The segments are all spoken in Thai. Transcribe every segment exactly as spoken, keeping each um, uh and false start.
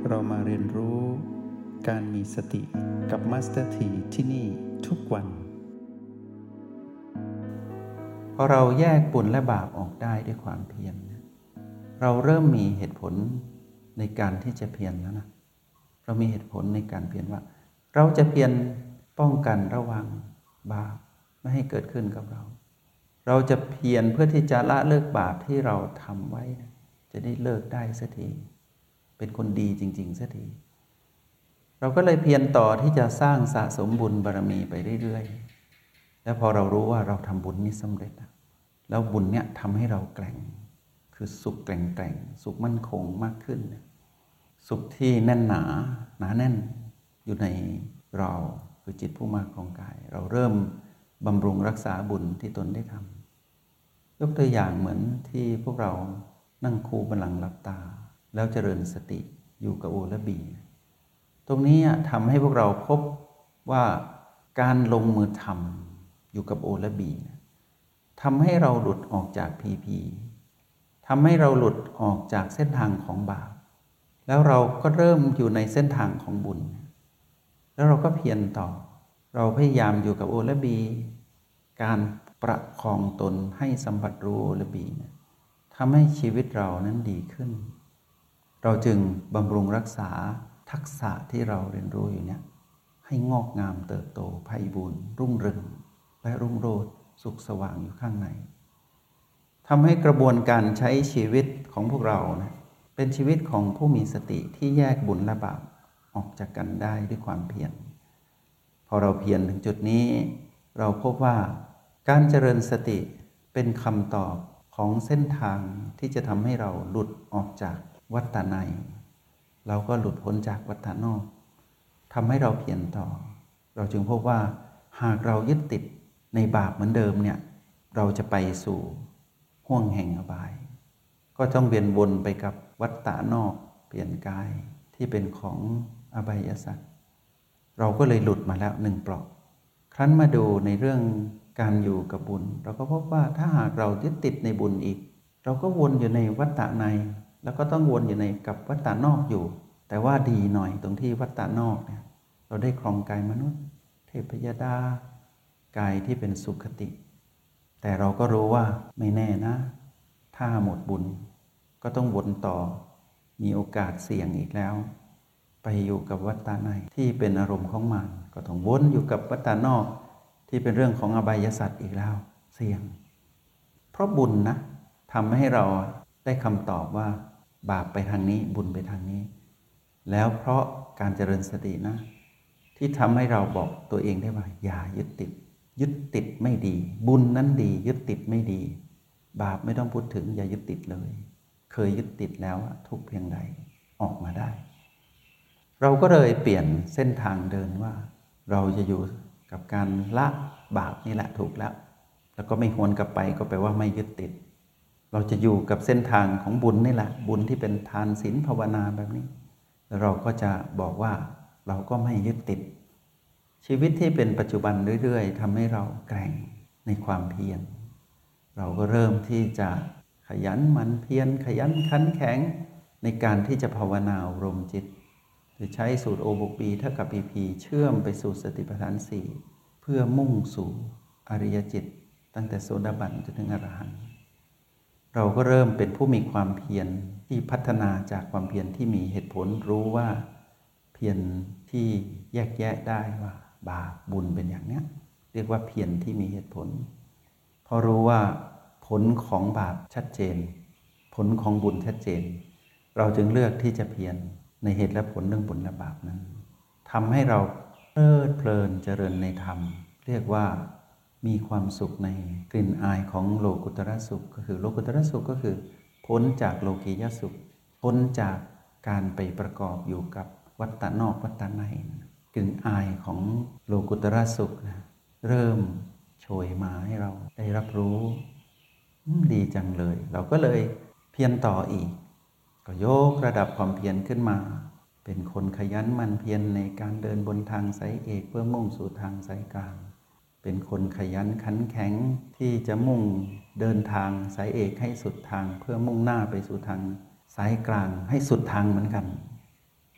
เรามาเรียนรู้การมีสติกับมาสเตอร์ทีที่นี่ทุกวันพอเราแยกบุญและบาปออกได้ด้วยความเพียรเราเริ่มมีเหตุผลในการที่จะเพียรแล้วนะเรามีเหตุผลในการเพียรว่าเราจะเพียรป้องกันระวังบาปไม่ให้เกิดขึ้นกับเราเราจะเพียรเพื่อที่จะละเลิกบาปที่เราทำไว้จะได้เลิกได้สักทีเป็นคนดีจริงๆสักทีเราก็เลยเพียรต่อที่จะสร้างสะสมบุญบารมีไปเรื่อยๆแล้วพอเรารู้ว่าเราทำบุญนี้สำเร็จแล้วบุญเนี้ยทำให้เราแกร่งคือสุขแกร่งๆสุขมั่นคงมากขึ้นสุขที่แน่นหนาหนาแน่นอยู่ในเราคือจิตผู้มาครองกายเราเริ่มบำรุงรักษาบุญที่ตนได้ทำยกตัวอย่างเหมือนที่พวกเรานั่งคูบัลลังก์หลับตาแล้วเจริญสติอยู่กับโอและบีตรงนี้ทำให้พวกเราพบว่าการลงมือทำอยู่กับโอและบีทำให้เราหลุดออกจากพีพีทำให้เราหลุดออกจากเส้นทางของบาปแล้วเราก็เริ่มอยู่ในเส้นทางของบุญแล้วเราก็เพียรต่อเราพยายามอยู่กับโอและบีการประคองตนให้สัมผัสรู้โอและบีทำให้ชีวิตเรานั้นดีขึ้นเราจึงบำรุงรักษาทักษะที่เราเรียนรู้อยู่เนี่ยให้งอกงามเติบโตไพบูลย์รุ่งเรืองและรุ่งโรจน์สุขสว่างอยู่ข้างในทำให้กระบวนการใช้ชีวิตของพวกเรานะเป็นชีวิตของผู้มีสติที่แยกบุญและบาปออกจากกันได้ด้วยความเพียรพอเราเพียรถึงจุดนี้เราพบว่าการเจริญสติเป็นคำตอบของเส้นทางที่จะทำให้เราหลุดออกจากวัฏในเราก็หลุดพ้นจากวัฏนอกทำให้เราเพียรต่อเราจึงพบว่าหากเรายึดติดในบาปเหมือนเดิมเนี่ยเราจะไปสู่ห้วงแห่งอบายก็ต้องเวียนวนไปกับวัฏนอกเปลี่ยนกายที่เป็นของอบายสัตว์เราก็เลยหลุดมาแล้วหนึ่งเปลาะครั้นมาดูในเรื่องการอยู่กับบุญเราก็พบว่าถ้าหากเรายึดติดในบุญอีกเราก็วนอยู่ในวัฏในแล้วก็ต้องวนอยู่ในกับวัฏนอกอยู่แต่ว่าดีหน่อยตรงที่วัฏนอกเนี่ยเราได้ครองกายมนุษย์เทพยดากายที่เป็นสุขติแต่เราก็รู้ว่าไม่แน่นะถ้าหมดบุญก็ต้องวนต่อมีโอกาสเสี่ยงอีกแล้วไปอยู่กับวัฏในที่เป็นอารมณ์ของมันก็ต้องวนอยู่กับวัฏนอกที่เป็นเรื่องของอบายสัตว์อีกแล้วเสี่ยงเพราะบุญนะทำให้เราได้คำตอบว่าบาปไปทางนี้บุญไปทางนี้แล้วเพราะการเจริญสตินะที่ทำให้เราบอกตัวเองได้ว่าอย่ายึดติดยึดติดไม่ดีบุญนั้นดียึดติดไม่ดีบาปไม่ต้องพูดถึงอย่ายึดติดเลยเคยยึดติดแล้วทุกเพียงใดออกมาได้เราก็เลยเปลี่ยนเส้นทางเดินว่าเราจะอยู่กับการละบาปนี่แหละถูกแล้วแล้วก็ไม่หวนกลับไปก็แปลว่าไม่ยึดติดเราจะอยู่กับเส้นทางของบุญนี่แหละบุญที่เป็นทานศีลภาวนาแบบนี้แล้วเราก็จะบอกว่าเราก็ไม่ยึดติดชีวิตที่เป็นปัจจุบันเรื่อยๆทำให้เราแกร่งในความเพียรเราก็เริ่มที่จะขยันหมั่นเพียรขยันขันแข็งในการที่จะภาวนาอบรมจิตโดยใช้สูตร โอ บวก บี เท่ากับ พี พี เชื่อมไปสู่สติปัฏฐานสี่เพื่อมุ่งสู่อริยจิตตั้งแต่โสดาบันจนถึงอรหันต์เราก็เริ่มเป็นผู้มีความเพียรที่พัฒนาจากความเพียรที่มีเหตุผลรู้ว่าเพียรที่แยกแยะได้ว่าบาปบุญเป็นอย่างนี้เรียกว่าเพียรที่มีเหตุผลพอรู้ว่าผลของบาปชัดเจนผลของบุญชัดเจนเราจึงเลือกที่จะเพียรในเหตุและผลเรื่องบุญและบาปนั้นทำให้เราเพลิดเพลินเจริญในธรรมเรียกว่ามีความสุขในกลิ่นอายของโลกุตระสุขก็คือโลกุตระสุขก็คือพ้นจากโลกียสุขพ้นจากการไปประกอบอยู่กับวัฏฏะนอกวัฏฏะในกลิ่นอายของโลกุตระสุขนะเริ่มโชยมาให้เราได้รับรู้ดีจังเลยเราก็เลยเพียรต่ออีกก็ยกระดับความเพียรขึ้นมาเป็นคนขยันหมั่นเพียรในการเดินบนทางสายเอกเพื่อมุ่งสู่ทางสายกลางเป็นคนขยันขันแข็งที่จะมุ่งเดินทางสายเอกให้สุดทางเพื่อมุ่งหน้าไปสู่ทางสายกลางให้สุดทางเหมือนกัน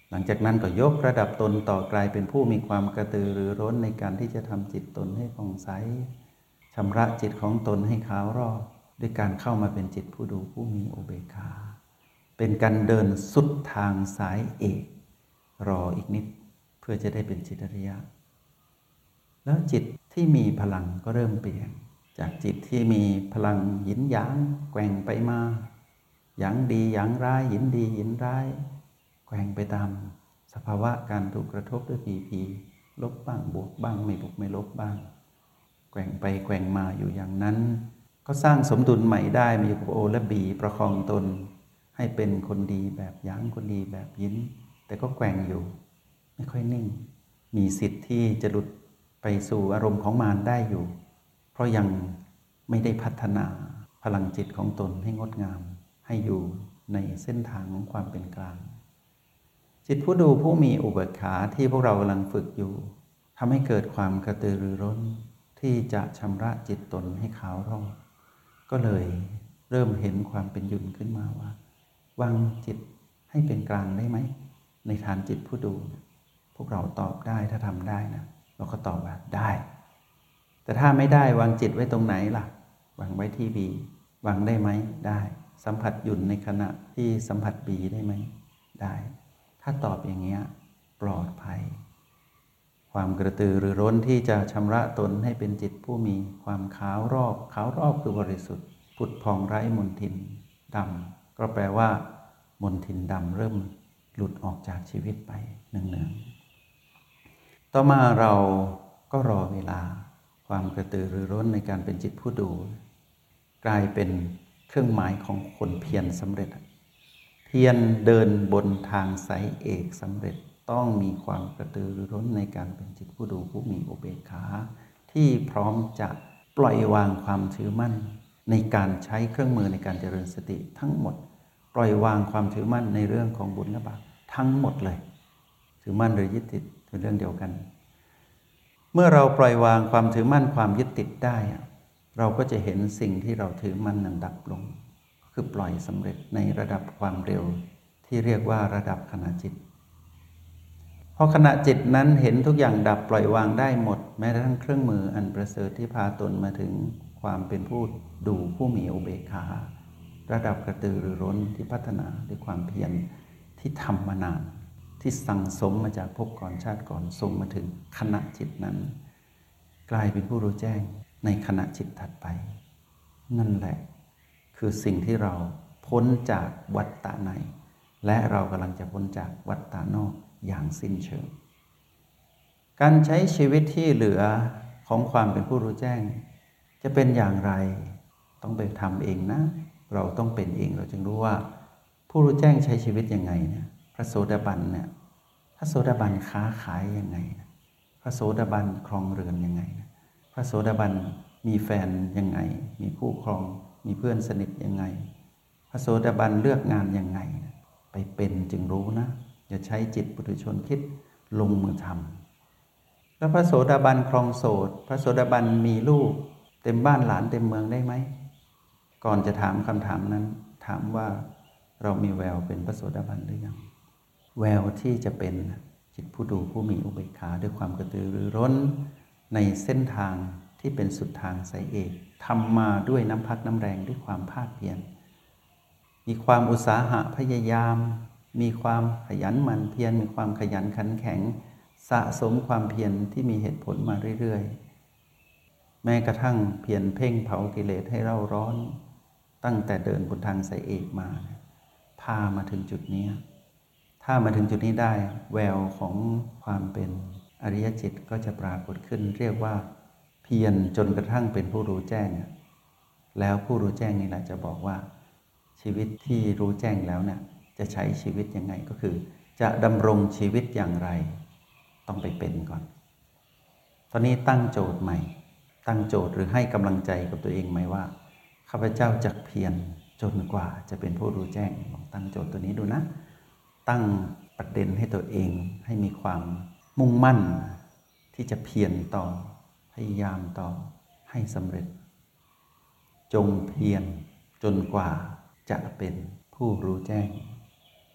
หลังจากนั้นก็ยกระดับตนต่อกลายเป็นผู้มีความกระตือรือร้นในการที่จะทำจิตตนให้ผ่องใสชำระจิตของตนให้ขาวรอบด้วยการเข้ามาเป็นจิตผู้ดูผู้มีอุเบกขาเป็นการเดินสุดทางสายเอกรออีกนิดเพื่อจะได้เป็นจิตอริยะแล้วจิตที่มีพลังก็เริ่มเปลี่ยนจากจิตที่มีพลังหยินหยางแกว่งไปมาหยางดีหยางร้ายหยินดีหยินร้ายแกว่งไปตามสภาวะการถูกกระทบด้วยผีผีลบบ้างบวกบ้างไม่บวกไม่ลบบ้างแกว่งไปแกว่งมาอยู่อย่างนั้นก็สร้างสมดุลใหม่ได้มีโอและบีประคองตนให้เป็นคนดีแบบหยางคนดีแบบยินแต่ก็แกว่งอยู่ไม่ค่อยนิ่งมีสิทธิ์ที่จะหลุดไปสู่อารมณ์ของมารได้อยู่เพราะยังไม่ได้พัฒนาพลังจิตของตนให้งดงามให้อยู่ในเส้นทางของความเป็นกลางจิตผู้ดูผู้มีอุเบกขาที่พวกเรากำลังฝึกอยู่ทำให้เกิดความกระตือรือร้นที่จะชำระจิตตนให้ขาวรอบก็เลยเริ่มเห็นความเป็นหยุ่นขึ้นมาว่าวางจิตให้เป็นกลางได้ไหมในฐานจิตผู้ดูพวกเราตอบได้ถ้าทำได้นะเราก็ตอบว่าได้แต่ถ้าไม่ได้วางจิตไว้ตรงไหนล่ะวางไว้ที่บีวางได้ไหมได้สัมผัสหยุ่นในขณะที่สัมผัสบีได้ไหมได้ถ้าตอบอย่างเงี้ยปลอดภัยความกระตือรือร้นที่จะชำระตนให้เป็นจิตผู้มีความขาวรอบขาวรอบคือบริสุทธิ์ผุดผ่องไร้มลทินดำก็แปลว่ามลทินดำเริ่มหลุดออกจากชีวิตไปเนืองๆต่อมาเราก็รอเวลาความกระตือรือร้นในการเป็นจิตผู้ดูกลายเป็นเครื่องหมายของคนเพียรสำเร็จเพียรเดินบนทางสายเอกสำเร็จต้องมีความกระตือรือร้นในการเป็นจิตผู้ดูผู้มีอุเบกขาที่พร้อมจะปล่อยวางความถือมั่นในการใช้เครื่องมือในการเจริญสติทั้งหมดปล่อยวางความถือมั่นในเรื่องของบุญและบาปทั้งหมดเลยถือมั่นหรือยึดติดเป็นเรื่องเดียวกันเมื่อเราปล่อยวางความถือมั่นความยึดติดได้เราก็จะเห็นสิ่งที่เราถือมั่นนั้นดับลงคือปล่อยสำเร็จในระดับความเร็วที่เรียกว่าระดับขณะจิตพอขณะจิตนั้นเห็นทุกอย่างดับปล่อยวางได้หมดแม้กระทั่งเครื่องมืออันประเสริฐที่พาตนมาถึงความเป็นผู้ดูผู้มีอุเบกขาระดับกระตือรือร้นที่พัฒนาด้วยความเพียรที่ทำมานานที่สั่งสมมาจากภพก่อนชาติก่อนส่งมาถึงขณะจิตนั้นกลายเป็นผู้รู้แจ้งในขณะจิตถัดไปนั่นแหละคือสิ่งที่เราพ้นจากวัฏฏะในและเรากำลังจะพ้นจากวัฏฏะนอกอย่างสิ้นเชิงการใช้ชีวิตที่เหลือของความเป็นผู้รู้แจ้งจะเป็นอย่างไรต้องไปทำเองนะเราต้องเป็นเองเราจึงรู้ว่าผู้รู้แจ้งใช้ชีวิตยังไงเนี่ยพระโสดาบันเนี่ยพระโสดาบันค้าขายยังไงพระโสดาบันครองเรือนยังไงพระโสดาบันมีแฟนยังไงมีคู่ครองมีเพื่อนสนิทยังไงพระโสดาบันเลือกงานยังไงไปเป็นจึงรู้นะอย่าใช้จิตปุถุชนคิดลงมือทำแล้วพระโสดาบันครองโสดพระโสดาบันมีลูกเต็มบ้านหลานเต็มเมืองได้ไหมก่อนจะถามคำถามนั้นถามว่าเรามีแววเป็นพระโสดาบันหรือยังแววที่จะเป็นจิตผู้ดูผู้มีอุเบกขาด้วยความกระตือรือร้นในเส้นทางที่เป็นสุดทางสายเอกทำมาด้วยน้ำพักน้ำแรงด้วยความภาคเพียรมีความอุตสาหะพยายามมีความขยันหมั่นเพียรมีความขยันขันแข็งสะสมความเพียรที่มีเหตุผลมาเรื่อยๆแม้กระทั่งเพียรเพ่งเผากิเลสให้เร่าร้อนตั้งแต่เดินบนทางสายเอกมาพามาถึงจุดนี้ถ้ามาถึงจุดนี้ได้แววของความเป็นอริยจิตก็จะปรากฏขึ้นเรียกว่าเพียรจนกระทั่งเป็นผู้รู้แจ้งแล้วผู้รู้แจ้งนี่แหละจะบอกว่าชีวิตที่รู้แจ้งแล้วเนี่ยจะใช้ชีวิตยังไงก็คือจะดำรงชีวิตอย่างไรต้องไปเป็นก่อนตอนนี้ตั้งโจทย์ใหม่ตั้งโจทย์หรือให้กำลังใจกับตัวเองไหมว่าข้าพเจ้าจักเพียรจนกว่าจะเป็นผู้รู้แจ้งลองตั้งโจทย์ตัวนี้ดูนะตั้งประเด็นให้ตัวเองให้มีความมุ่งมั่นที่จะเพียรต่อพยายามต่อให้สำเร็จจงเพียรจนกว่าจะเป็นผู้รู้แจ้ง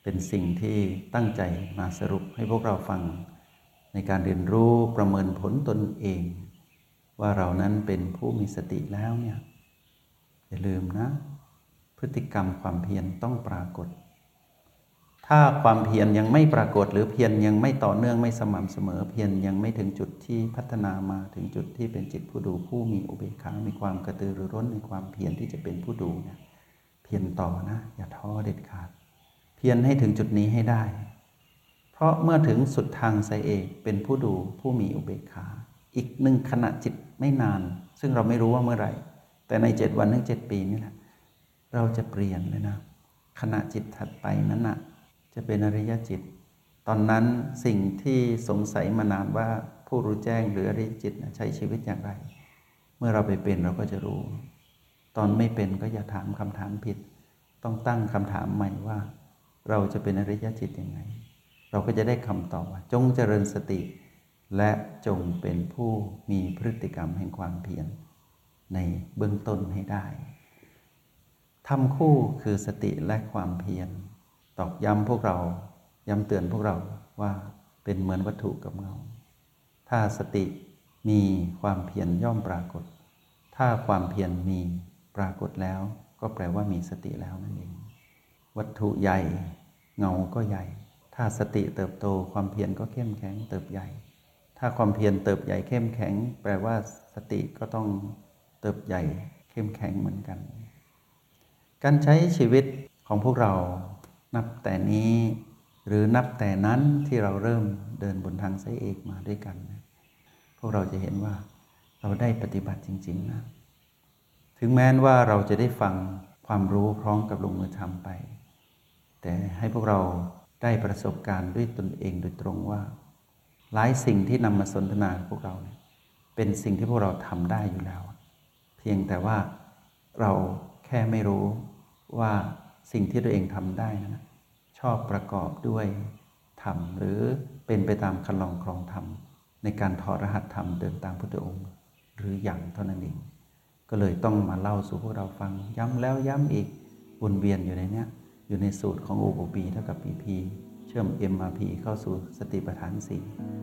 เป็นสิ่งที่ตั้งใจมาสรุปให้พวกเราฟังในการเรียนรู้ประเมินผลตนเองว่าเรานั้นเป็นผู้มีสติแล้วเนี่ยอย่าลืมนะพฤติกรรมความเพียรต้องปรากฏถ้าความเพียรยังไม่ปรากฏหรือเพียรยังไม่ต่อเนื่องไม่สม่ำเสมอเพียรยังไม่ถึงจุดที่พัฒนามาถึงจุดที่เป็นจิตผู้ดูผู้มีอุเบกขามีความกระตือรือร้นในความเพียรที่จะเป็นผู้ดูเนี่ยเพียรต่อนะอย่าท้อเด็ดขาดเพียรให้ถึงจุดนี้ให้ได้เพราะเมื่อถึงสุดทางไสเอกเป็นผู้ดูผู้มีอุเบกขาอีกหนึ่งขณะจิตไม่นานซึ่งเราไม่รู้ว่าเมื่อไหร่แต่ในเจ็ดวันถึงเจ็ดปีนี่แหละเราจะเปลี่ยนเลยนะขณะจิตถัดไปนั้นน่ะจะเป็นอริยจิตตอนนั้นสิ่งที่สงสัยมานานว่าผู้รู้แจ้งหรืออริยจิตใช้ชีวิตอย่างไรเมื่อเราไปเป็นเราก็จะรู้ตอนไม่เป็นก็อย่าถามคำถามผิดต้องตั้งคำถามใหม่ว่าเราจะเป็นอริยจิตยังไงเราก็จะได้คำตอบว่าจงเจริญสติและจงเป็นผู้มีพฤติกรรมแห่งความเพียรในเบื้องต้นให้ได้ทำคู่คือสติและความเพียรตอกย้ำพวกเราย้ำเตือนพวกเราว่าเป็นเหมือนวัตถุกับเงาถ้าสติมีความเพียรย่อมปรากฏถ้าความเพียรมีปรากฏแล้วก็แปลว่ามีสติแล้วนั่นเองวัตถุใหญ่เงาก็ใหญ่ถ้าสติเติบโตความเพียรก็เข้มแข็งเติบใหญ่ถ้าความเพียรเติบใหญ่เข้มแข็งแปลว่าสติก็ต้องเติบใหญ่เข้มแข็งเหมือนกันการใช้ชีวิตของพวกเรานับแต่นี้หรือนับแต่นั้นที่เราเริ่มเดินบนทางไสเอกมาด้วยกันพวกเราจะเห็นว่าเราได้ปฏิบัติจริงๆนะถึงแม้ว่าเราจะได้ฟังความรู้พร้อมกับลงมือทำไปแต่ให้พวกเราได้ประสบการณ์ด้วยตนเองโดยตรงว่าหลายสิ่งที่นำมาสนทนาพวกเราเป็นสิ่งที่พวกเราทำได้อยู่แล้วเพียงแต่ว่าเราแค่ไม่รู้ว่าสิ่งที่ตัวเองทำได้นะชอบประกอบด้วยธรรมหรือเป็นไปตามคันลองครองธรรมในการถอดรหัสธรรมเดินตามพุทธองค์หรืออย่างเท่านั้นเองก็เลยต้องมาเล่าสู่พวกเราฟังย้ำแล้วย้ำอีกวนเวียนอยู่ในนี้อยู่ในสูตรของ โอ โอ พี เท่ากับ พี พี เชื่อม เอ็ม อาร์ พี เข้าสู่สติปัฏฐานสี่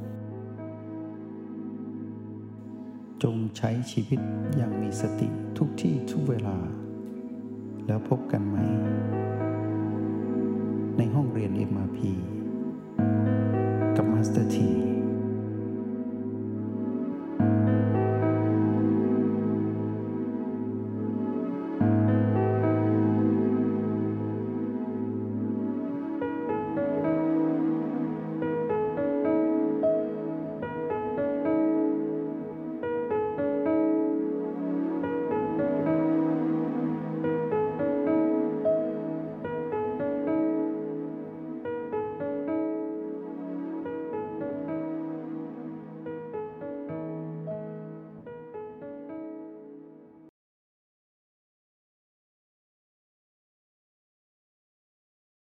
จงใช้ชีวิตอย่างมีสติทุกที่ทุกเวลาแล้วพบกันไหมในห้องเรียน เอ็ม อาร์ พี กับมาสเตอร์ ที